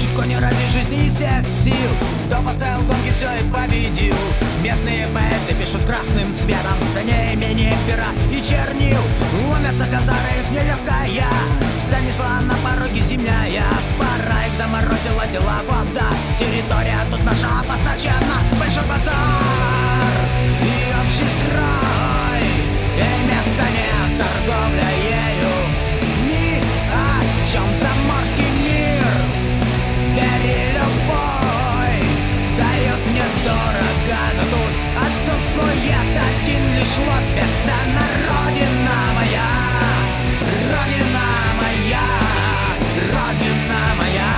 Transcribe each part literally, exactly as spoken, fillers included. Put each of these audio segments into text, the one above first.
Чутко не ради жизни и всех сил, кто поставил гонки, все и победил. Местные поэты пишут красным цветом, за неимением пера и чернил. Ломятся казары, их нелегкая занесла на пороге зимняя. Пора их заморозила дела вода. Территория тут наша обозначена. Большой базар и общий строй, и места нет, торговля ею ни о чем. Заморский мир, бери любой, дает мне дорого, но тут отсутствует один лишь лот. Бесценна родина моя, родина моя, родина моя.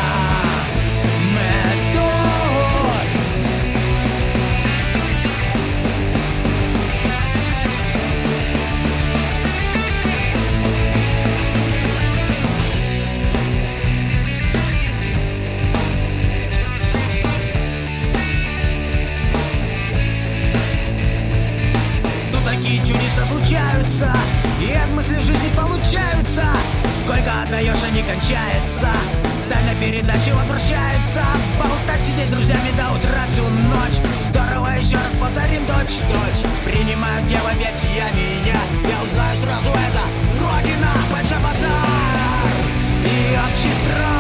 Мы тут. Тут такие чудеса случаются, и от мысли жизни получаются. Сколько отдаешь, а не кончается. Тайна передачи возвращается. Болтай сидеть с друзьями до утра всю ночь. Здорово, еще раз повторим точь-точь. Принимают дева, ведь я меня. Я узнаю сразу, это родина, большой базар и общий строй.